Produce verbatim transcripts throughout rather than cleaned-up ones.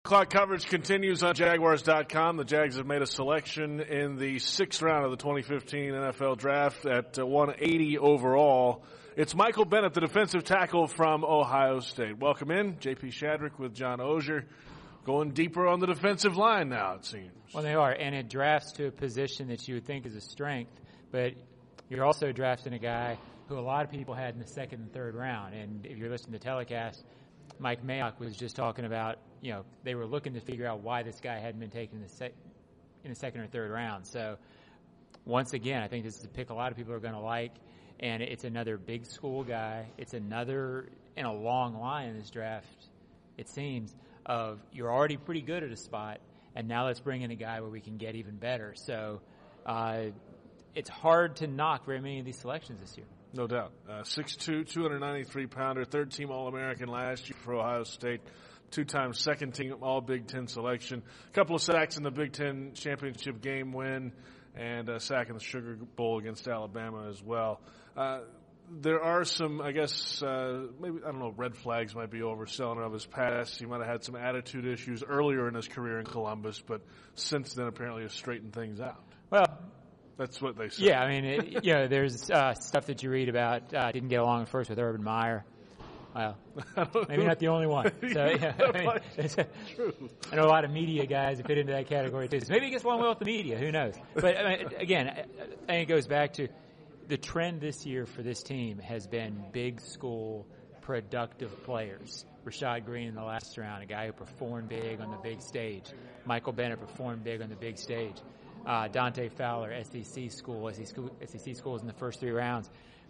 Clock coverage continues on Jaguars dot com. The Jags have made a selection in the sixth round of the twenty fifteen N F L Draft at uh, one eighty overall. It's Michael Bennett, the defensive tackle from Ohio State. Welcome in, J P Shadrick with John Ogier. Going deeper on the defensive line now, it seems. Well, they are, and it drafts to a position that you would think is a strength, but you're also drafting a guy who a lot of people had in the second and third round. And if you're listening to the telecast, Mike Mayock was just talking about, you know, they were looking to figure out why this guy hadn't been taken in the, sec- in the second or third round. So, once again, I think this is a pick a lot of people are going to like, and it's another big school guy. It's another in a long line in this draft, it seems, of you're already pretty good at a spot, and now let's bring in a guy where we can get even better. So, uh, it's hard to knock very many of these selections this year. No doubt. Uh, six two, two ninety-three pounder, third-team All-American last year for Ohio State, two-time second-team All-Big Ten selection, a couple of sacks in the Big Ten championship game win, and a sack in the Sugar Bowl against Alabama as well. Uh, there are some, I guess, uh, maybe, I don't know, red flags might be overselling it of his past. He might have had some attitude issues earlier in his career in Columbus, but since then apparently has straightened things out. Well, that's what they say. Yeah, I mean, it, you know, there's uh, stuff that you read about. Uh, didn't get along at first with Urban Meyer. Well, maybe not the only one. So, yeah, I, mean, it's a, I know a lot of media guys that fit into that category too. So maybe he gets along well with the media. Who knows? But I mean, again, I think it goes back to the trend this year for this team has been big school, productive players. Rashad Green in the last round, a guy who performed big on the big stage. Michael Bennett performed big on the big stage. Uh, Dante Fowler, S E C school, S E C schools in the first three rounds.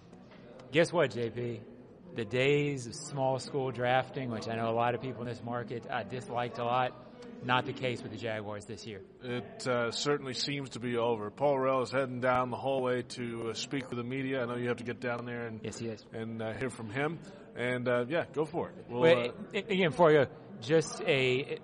Guess what, J P? The days of small school drafting, which I know a lot of people in this market uh, disliked a lot, not the case with the Jaguars this year. It uh, certainly seems to be over. Paul Rell is heading down the hallway to uh, speak with the media. I know you have to get down there and yes, he is. and uh, hear from him. And, uh, yeah, go for it. We'll, Wait, uh, again, before I go, just a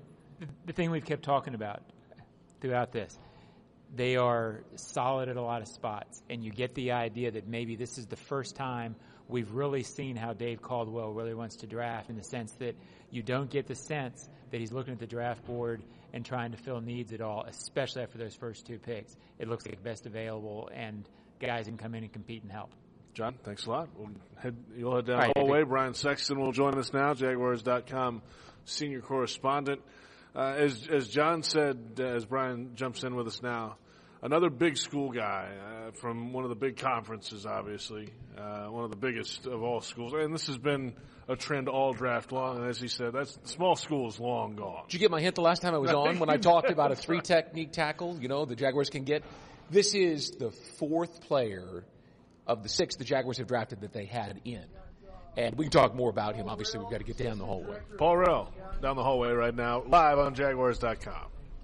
the thing we've kept talking about throughout this. They are solid at a lot of spots, and you get the idea that maybe this is the first time we've really seen how Dave Caldwell really wants to draft, in the sense that you don't get the sense that he's looking at the draft board and trying to fill needs at all, especially after those first two picks. It looks like best available, and guys can come in and compete and help. John, thanks a lot. We'll head, you'll head down right, the hallway. Brian Sexton will join us now, Jaguars dot com senior correspondent. Uh, as, as John said, uh, as Brian jumps in with us now, another big school guy uh, from one of the big conferences, obviously, uh, one of the biggest of all schools. And this has been a trend all draft long. And as he said, that's small school is long gone. Did you get my hint the last time I was on when I talked about a three-technique tackle, you know, the Jaguars can get? This is the fourth player of the six the Jaguars have drafted that they had in. And we can talk more about him. Obviously, we've got to get down the hallway. Paul Rell, down the hallway right now, live on Jaguars dot com.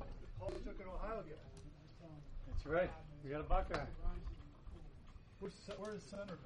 That's right. We got a Buckeye. Where's, where's Centerville?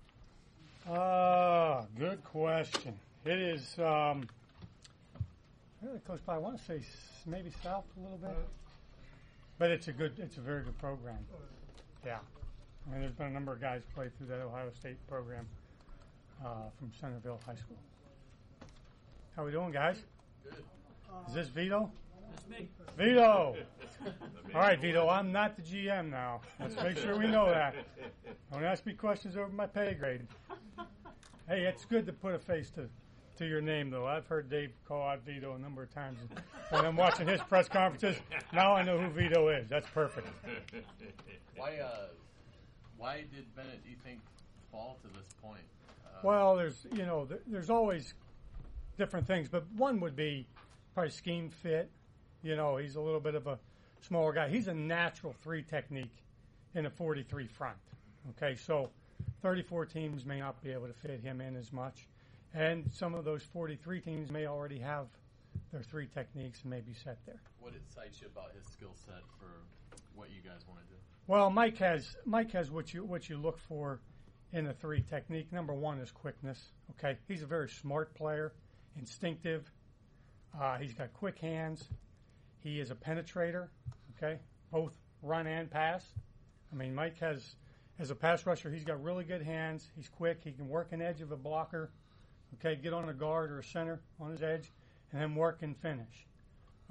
Ah, good question. It is um, really close by. I want to say maybe south a little bit, but it's a good, it's a very good program. Yeah, I mean, there's been a number of guys play through that Ohio State program uh, from Centerville High School. How we doing, guys? Good. Is this Vito? That's me. Vito! All right, Vito, I'm not the G M now. Let's make sure we know that. Don't ask me questions over my pay grade. Hey, it's good to put a face to, to your name, though. I've heard Dave call out Vito a number of times. When I'm watching his press conferences, now I know who Vito is. That's perfect. Why uh, why did Bennett, do you think, fall to this point? Uh, Well, there's, you know, there, there's always different things, but one would be probably scheme fit. You know, he's a little bit of a smaller guy. He's a natural three technique in a forty-three front. Okay, so thirty-four teams may not be able to fit him in as much. And some of those forty-three teams may already have their three techniques and maybe set there. What excites you about his skill set for what you guys want to do? Well, Mike has Mike has what you what you look for in a three technique. Number one is quickness. Okay, he's a very smart player, instinctive. Uh, he's got quick hands. He is a penetrator, okay, both run and pass. I mean, Mike has, as a pass rusher, he's got really good hands. He's quick. He can work an edge of a blocker, okay, get on a guard or a center on his edge, and then work and finish.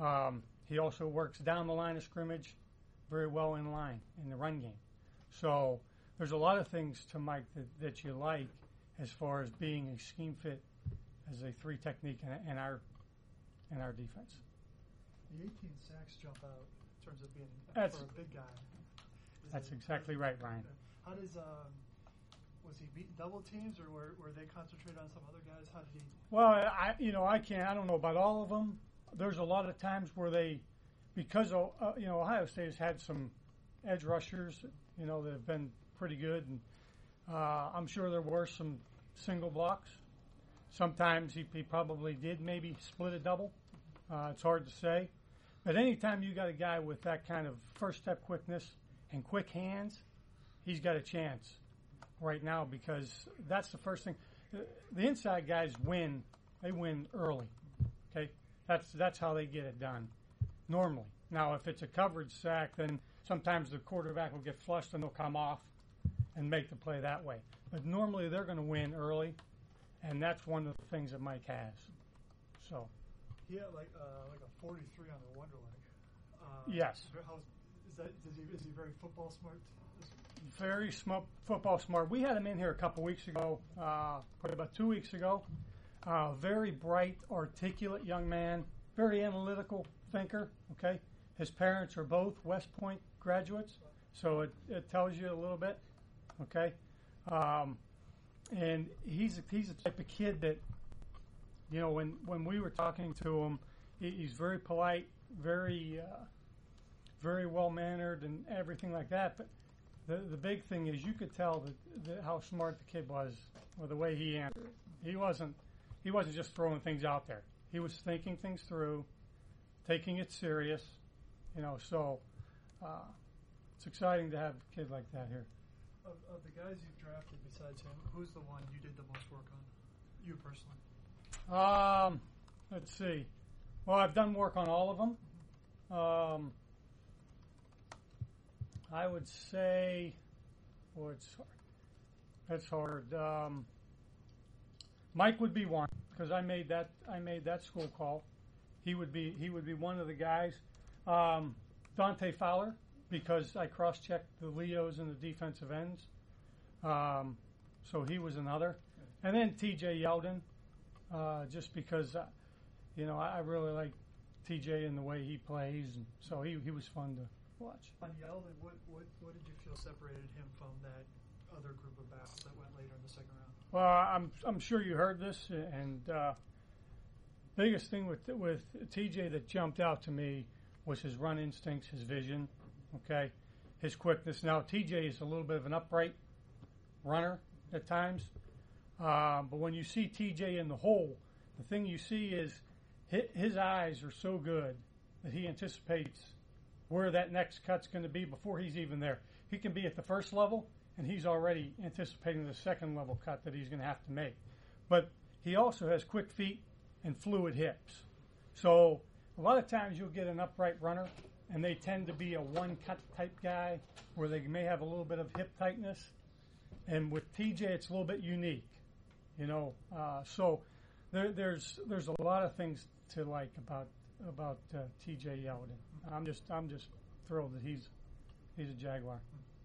Um, he also works down the line of scrimmage very well in line in the run game. So there's a lot of things to Mike that, that you like as far as being a scheme fit as a three technique in, in our in our defense. The eighteen sacks jump out in terms of being That's- for a big guy. Is That's it- exactly right, Ryan. How does um, was he beating double teams, or were, were they concentrate on some other guys? How did he? Well, I you know I can't I don't know about all of them. There's a lot of times where they, because uh, you know Ohio State has had some edge rushers, you know that have been pretty good, and uh, I'm sure there were some single blocks. Sometimes he, he probably did maybe split a double. Uh, it's hard to say, but anytime you got a guy with that kind of first step quickness and quick hands, he's got a chance right now because that's the first thing. The inside guys win; they win early. Okay, that's that's how they get it done normally. Now, if it's a coverage sack, then sometimes the quarterback will get flushed and they'll come off and make the play that way. But normally they're going to win early, and that's one of the things that Mike has. So, He had like uh, like a forty-three on the Wonderlic. Uh, Yes. How, is that? Is he, is he very football smart? very sm- football smart. We had him in here a couple weeks ago, uh, probably about two weeks ago. Uh, very bright, articulate young man, very analytical thinker. Okay, his parents are both West Point graduates, so it, it tells you a little bit. Okay, um, and he's a, he's the type of kid that, you know, when when we were talking to him, he, he's very polite, very uh, very well mannered, and everything like that. But the the big thing is you could tell that, that how smart the kid was, or the way he answered. He wasn't he wasn't just throwing things out there. He was thinking things through, taking it serious. You know, so uh, it's exciting to have a kid like that here. Of, of the guys you've drafted besides him, who's the one you did the most work on? You personally? Um, let's see. Well, I've done work on all of them. Um, I would say, oh, it's hard. That's hard. Um, Mike would be one because I made that I made that school call. He would be he would be one of the guys. Um, Dante Fowler, because I cross-checked the Leos and the defensive ends. Um, so he was another. And then T J Yeldon, uh, just because, uh, you know, I, I really like T J and the way he plays. And so he, he was fun to watch. On Yeldon, what, what, what did you feel separated him from that other group of backs that went later in the second round? Well, I'm I'm sure you heard this, and uh, biggest thing with with T J that jumped out to me was his run instincts, his vision, okay, his quickness. Now, T J is a little bit of an upright runner at times, um, but when you see T J in the hole, the thing you see is his, his eyes are so good that he anticipates where that next cut's going to be before he's even there. He can be at the first level, and he's already anticipating the second level cut that he's going to have to make. But he also has quick feet and fluid hips. So a lot of times you'll get an upright runner, and they tend to be a one-cut type guy where they may have a little bit of hip tightness. And with T J, it's a little bit unique, you know. Uh, so there, there's there's a lot of things to like about about uh, T J Yeldon. I'm just I'm just thrilled that he's he's a Jaguar.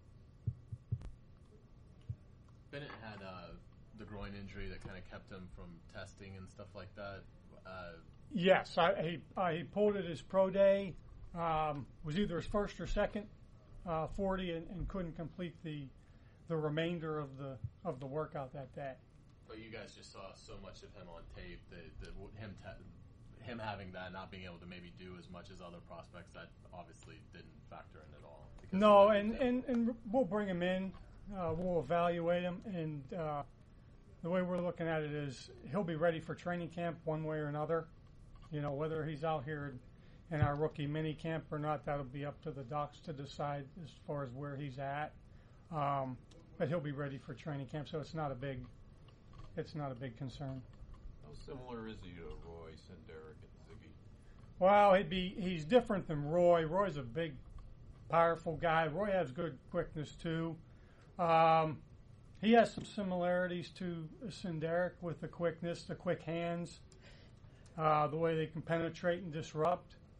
Bennett had uh, the groin injury that kind of kept him from testing and stuff like that. Uh, Yes, I, he uh, he pulled it his pro day. Um, was either his first or second uh, forty, and, and couldn't complete the the remainder of the of the workout that day. but you guys just saw so much of him on tape that, that him te- him having that, not being able to maybe do as much as other prospects, that obviously didn't factor in at all. No, and, and, and we'll bring him in. Uh, we'll evaluate him, and uh, the way we're looking at it is he'll be ready for training camp one way or another. You know, whether he's out here in our rookie mini camp or not, that'll be up to the docs to decide as far as where he's at. Um, but he'll be ready for training camp, so it's not a big, it's not a big concern. How similar is he to Roy, Senderic, and Ziggy? Well, he'd be he's different than Roy. Roy's a big, powerful guy. Roy has good quickness too. Um, he has some similarities to Senderic with the quickness, the quick hands, uh, the way they can penetrate and disrupt.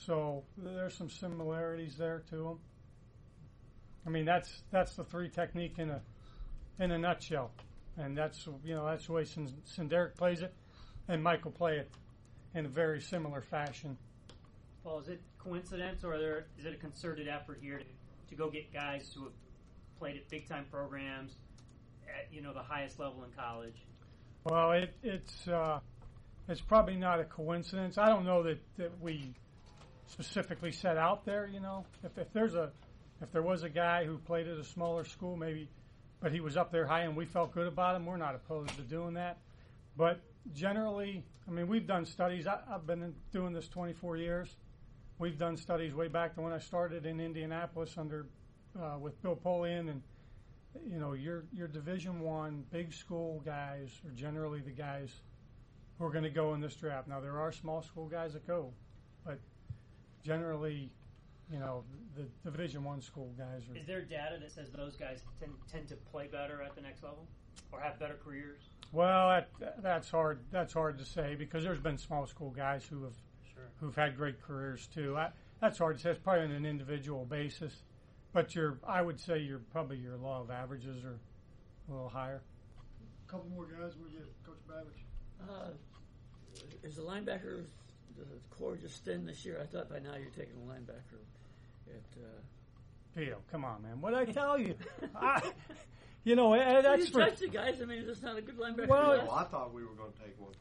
So there's some similarities there to them. I mean, that's that's the three technique in a in a nutshell, and that's you know that's the way Senderic plays it, and Mike will play it in a very similar fashion. Paul, is it coincidence, or are there, is it a concerted effort here to, to go get guys who have played at big time programs at you know the highest level in college? Well, it, it's uh, it's probably not a coincidence. I don't know that, that we specifically set out there. You know, if, if there's a if there was a guy who played at a smaller school, maybe, but he was up there high and we felt good about him, we're not opposed to doing that. But generally, I mean, we've done studies. I, I've been doing this twenty-four years. We've done studies way back to when I started in Indianapolis under uh, with Bill Polian, and you know, your your Division One big school guys are generally the guys who are going to go in this draft. Now there are small school guys that go, but generally, you know, the Division One school guys are. Is there data that says those guys tend, tend to play better at the next level, or have better careers? Well, that, that's hard. That's hard to say because there's been small school guys who have sure. who've had great careers too. I, that's hard to say. It's probably on an individual basis, but your I would say your probably your law of averages are a little higher. A couple more guys. What do you get, Coach Babbage? Uh, is the linebacker the core just thin this year? I thought by now you're taking a linebacker at. Uh, Pio, come on, man! What did I tell you? I, You know, that's you for touch the guys. I mean, it's not a good linebacker. Well, well I thought we were going to take one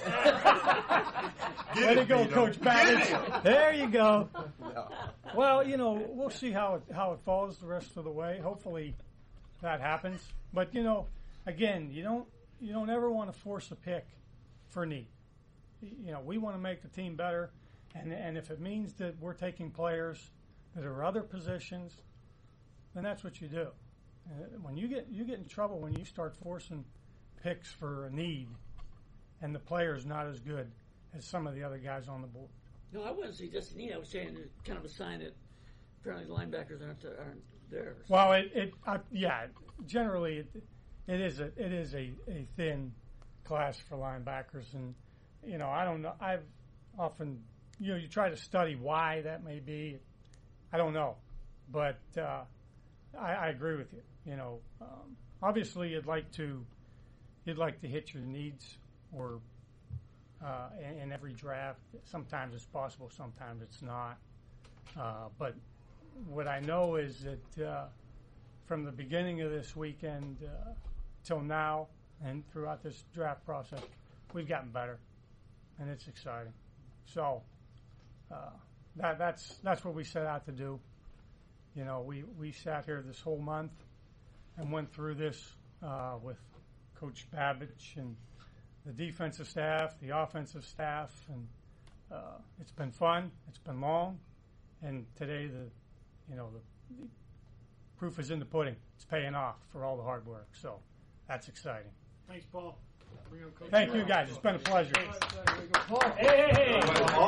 too. Way to go, Coach Babbage. There you go. No. Well, you know, we'll see how it how it falls the rest of the way. Hopefully, that happens. But you know, again, you don't you don't ever want to force a pick for need. You know, we want to make the team better, and and if it means that we're taking players that are other positions, then that's what you do. Uh, when you get you get in trouble when you start forcing picks for a need, and the player's not as good as some of the other guys on the board. No, I wouldn't say just a need. I was saying it's kind of a sign that apparently linebackers aren't aren't there. So. Well, it, it I, yeah, generally it, it is a it is a, a thin class for linebackers, and you know I don't know. I've often you know you try to study why that may be. I don't know, but uh, I, I agree with you. You know, um, obviously you'd like to you'd like to hit your needs or uh, in, in every draft. Sometimes it's possible, sometimes it's not. Uh, but what I know is that uh, from the beginning of this weekend uh, till now, and throughout this draft process, we've gotten better, and it's exciting. So uh, that that's that's what we set out to do. You know, we, we sat here this whole month and went through this uh, with Coach Babbage and the defensive staff, the offensive staff, and uh, it's been fun. It's been long, and today the, you know, the, the proof is in the pudding. It's paying off for all the hard work. So that's exciting. Thanks, Paul. Thank you, guys. It's been a pleasure. Hey, hey, hey!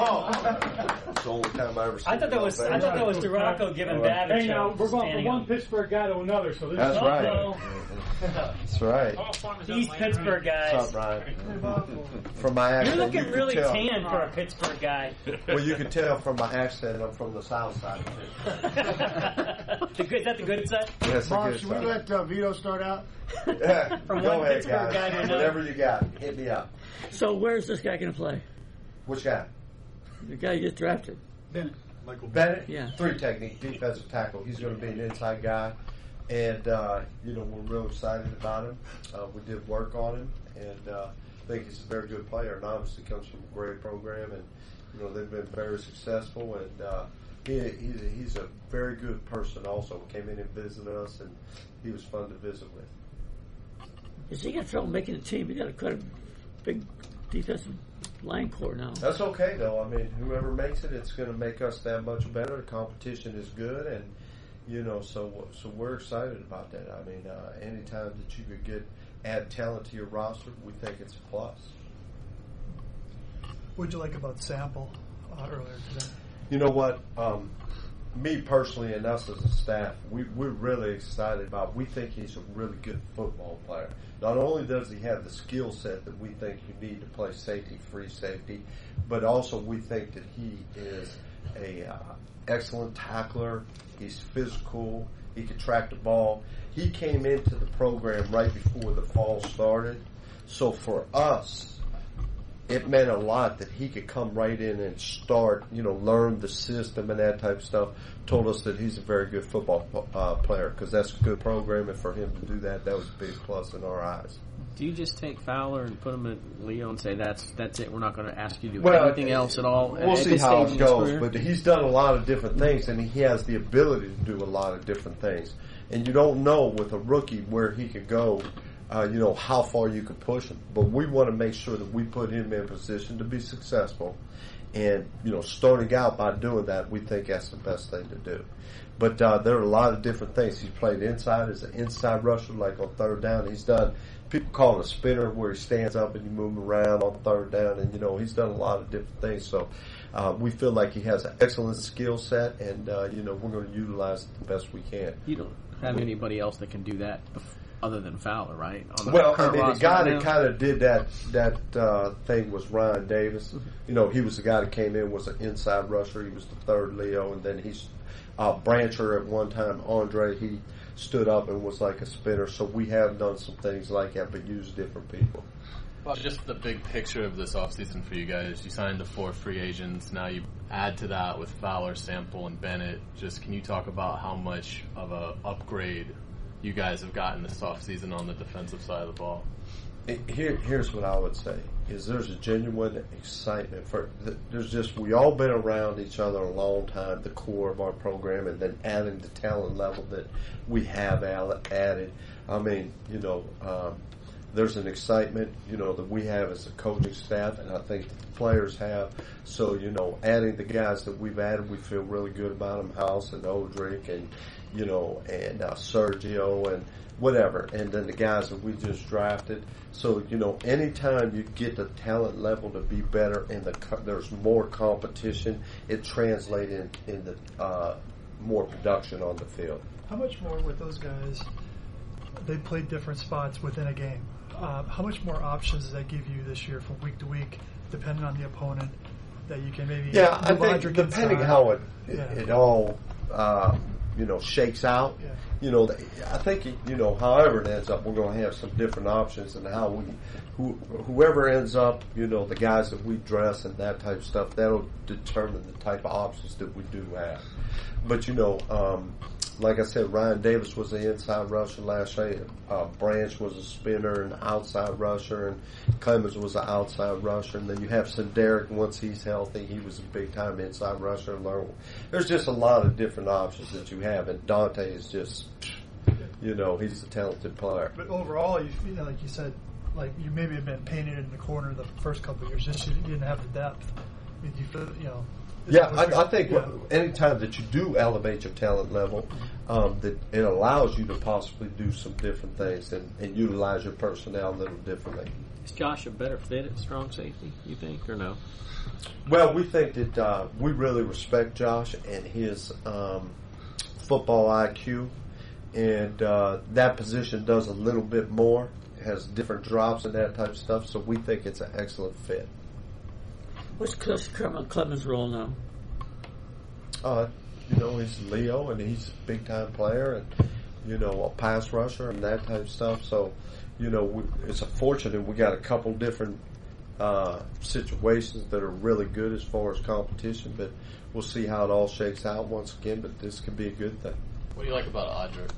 It's the only time I ever seen I thought that was I thought that was Duraco giving Babbage. Hey, now we're going from one up. Pittsburgh guy to another, so this That's is right. That's right. These Pittsburgh guys. What's up, Brian? From my accent, You're looking you really tell. tan for a Pittsburgh guy. Well, you can tell from my accent I'm from the south side. the good, is that the good side? Yes, the Mark, good should side. we let uh, Vito start out? Yeah, From go one ahead, Pittsburgh guys. guy to another. Whatever you got, hit me up. So where's this guy going to play? Which guy? The guy you just drafted. Bennett. Michael Bennett? Yeah. Three technique, defensive tackle. He's going to be an inside guy. And, uh, you know, we're real excited about him. Uh, we did work on him. And uh, I think he's a very good player. And obviously comes from a great program. And, you know, they've been very successful. And uh, he, he's, a, he's a very good person also. Came in and visited us. And he was fun to visit with. Is he got trouble making a team? He got a quite a big defensive line core now. That's okay, though. I mean, whoever makes it, it's going to make us that much better. The competition is good, and you know, so so we're excited about that. I mean, uh, anytime that you could get add talent to your roster, we think it's a plus. What did you like about Sample uh, earlier today? You know what? Um, me personally and us as a staff, we, we're really excited about. We think he's a really good football player. Not only does he have the skill set that we think you need to play safety, free safety, but also we think that he is a uh, excellent tackler. He's physical. He can track the ball. He came into the program right before the fall started. So for us, it meant a lot that he could come right in and start, you know, learn the system and that type of stuff. Told us that he's a very good football uh, player because that's a good program, and for him to do that, that was a big plus in our eyes. Do you just take Fowler and put him at Leo and say that's that's it? We're not going to ask you to do well, anything else at all. We'll at see this how stage it in his goes, career? but he's done a lot of different things, and he has the ability to do a lot of different things. And you don't know with a rookie where he could go, uh, you know, how far you could push him. But we want to make sure that we put him in position to be successful. And, you know, starting out by doing that, we think that's the best thing to do. But uh, there are a lot of different things. He's played inside as an inside rusher, like on third down. He's done, people call it a spinner, where he stands up and you move him around on third down. And, you know, he's done a lot of different things. So uh, we feel like he has an excellent skill set, and, uh, you know, we're going to utilize it the best we can. You don't have anybody else that can do that other than Fowler, right? On the well, I current mean, the roster guy right that kind of did that that uh, thing was Ryan Davis. You know, he was the guy that came in, was an inside rusher. He was the third Leo, and then he's uh, Brancher at one time. Andre, he stood up and was like a spinner. So we have done some things like that, but used different people. Well, just the big picture of this offseason for you guys. You signed the four free agents. Now you add to that with Fowler, Sample, and Bennett. Just can you talk about how much of a upgrade you guys have gotten this offseason on the defensive side of the ball? Here, here's what I would say: is there's a genuine excitement for. There's just we all been around each other a long time, the core of our program, and then adding the talent level that we have added. I mean, you know. Um, There's an excitement, you know, that we have as a coaching staff, and I think that the players have. So, you know, adding the guys that we've added, we feel really good about them. House and Odrick and, you know, and uh, Sergio and whatever. And then the guys that we just drafted. So, you know, anytime you get the talent level to be better and the co- there's more competition, it translates in, in the, uh, more production on the field. How much more with those guys? They played different spots within a game. Uh, how much more options does that give you this year from week to week, depending on the opponent, that you can maybe yeah, I think Roderick depending inside. how it it, Yeah. it all uh, you know shakes out. Yeah. You know, I think you know however it ends up, we're going to have some different options, and how we who, whoever ends up, you know, the guys that we dress and that type of stuff, that'll determine the type of options that we do have. But you know. Um, Like I said, Ryan Davis was the inside rusher last year. Uh, Branch was a spinner and outside rusher, and Clemens was an outside rusher. And then you have Derek. Once he's healthy, he was a big-time inside rusher. There's just a lot of different options that you have, and Dante is just, you know, he's a talented player. But overall, you, you know, like you said, like you maybe have been painted in the corner the first couple of years, just you didn't have the depth. I mean, you, you know. Yeah, I, I think yeah. anytime that you do elevate your talent level, um, that it allows you to possibly do some different things and, and utilize your personnel a little differently. Is Josh a better fit at strong safety, you think, or no? Well, we think that uh, we really respect Josh and his um, football I Q, and uh, that position does a little bit more, has different drops and that type of stuff, so we think it's an excellent fit. What's Coach Clemens' role now? Uh, you know, he's Leo, and he's a big-time player, and, you know, a pass rusher and that type of stuff. So, you know, we, it's unfortunate we got a couple different uh, situations that are really good as far as competition, but we'll see how it all shakes out once again, but this could be a good thing. What do you like about Odrick?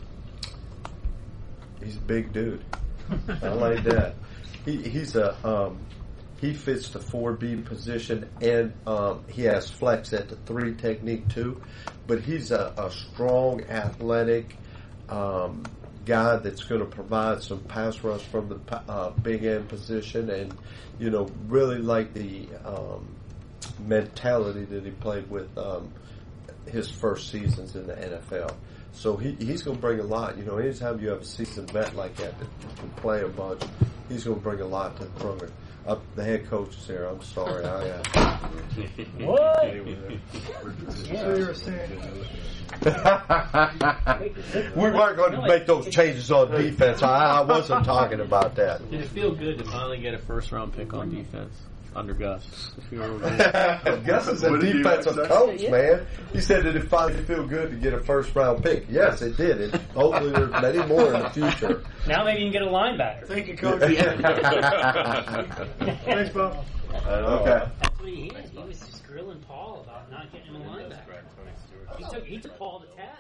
He's a big dude. I like that. He, he's a... Um, He fits the four B position, and um, he has flex at the three technique too. But he's a, a strong, athletic um, guy that's going to provide some pass rush from the uh, big end position, and you know, really like the um, mentality that he played with um, his first seasons in the N F L. So he, he's going to bring a lot. You know, anytime you have a seasoned vet like that that can play a bunch, he's going to bring a lot to the program. Uh, the head coach is here. I'm sorry. I, uh, what? So you were saying. We weren't going to make those changes on defense. I, I wasn't talking about that. Did it feel good to finally get a first round pick on defense? under Gus. Gus is a defensive coach, man. He said that it finally feel good to get a first round pick. Yes, it did. And hopefully there's many more in the future. Now maybe you can get a linebacker. Thank you, Coach. Thanks, Bob. Okay. That's what he is. He was just grilling Paul about not getting him a linebacker. He took, he took Paul to task.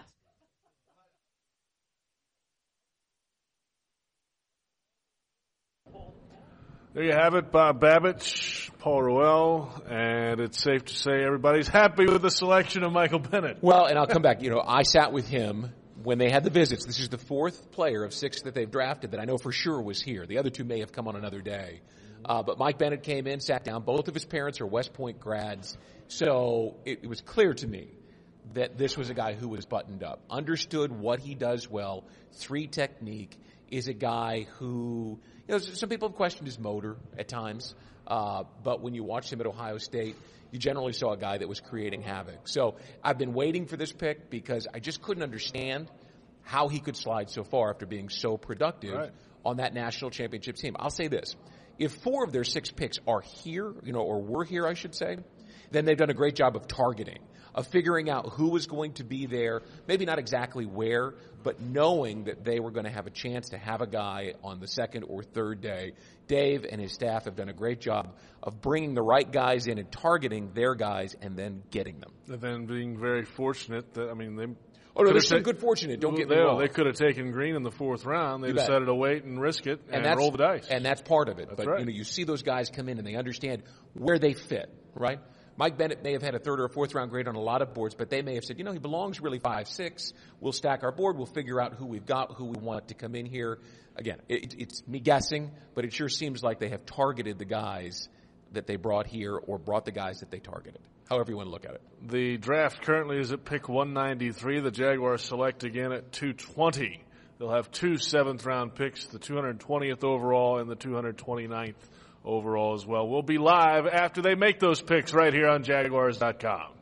There you have it, Bob Babich, Paul Ruel, and it's safe to say everybody's happy with the selection of Michael Bennett. Well, and I'll come back. You know, I sat with him when they had the visits. This is the fourth player of six that they've drafted that I know for sure was here. The other two may have come on another day. Uh, but Mike Bennett came in, sat down. Both of his parents are West Point grads. So it, it was clear to me that this was a guy who was buttoned up, understood what he does well, three technique, is a guy who, you know, some people have questioned his motor at times, uh, but when you watched him at Ohio State, you generally saw a guy that was creating havoc. So I've been waiting for this pick because I just couldn't understand how he could slide so far after being so productive right. on that national championship team. I'll say this. If four of their six picks are here, you know, or were here, I should say, then they've done a great job of targeting, of figuring out who was going to be there, maybe not exactly where, but knowing that they were going to have a chance to have a guy on the second or third day. Dave and his staff have done a great job of bringing the right guys in and targeting their guys and then getting them. And then being very fortunate that, I mean, they... Oh, no, there's some good fortune. Don't get me wrong. They could have taken Green in the fourth round. They You decided bet. to wait and risk it and, and roll the dice. And that's part of it. That's but right. you know, you see those guys come in and they understand where they fit, right? Mike Bennett may have had a third or a fourth round grade on a lot of boards, but they may have said, you know, he belongs really five, six. We'll stack our board. We'll figure out who we've got, who we want to come in here. Again, it, it's me guessing, but it sure seems like they have targeted the guys that they brought here or brought the guys that they targeted. However you want to look at it. The draft currently is at pick one ninety-three. The Jaguars select again at two twenty. They'll have two seventh-round picks, the two hundred twentieth overall and the two hundred twenty-ninth overall as well. We'll be live after they make those picks right here on Jaguars dot com.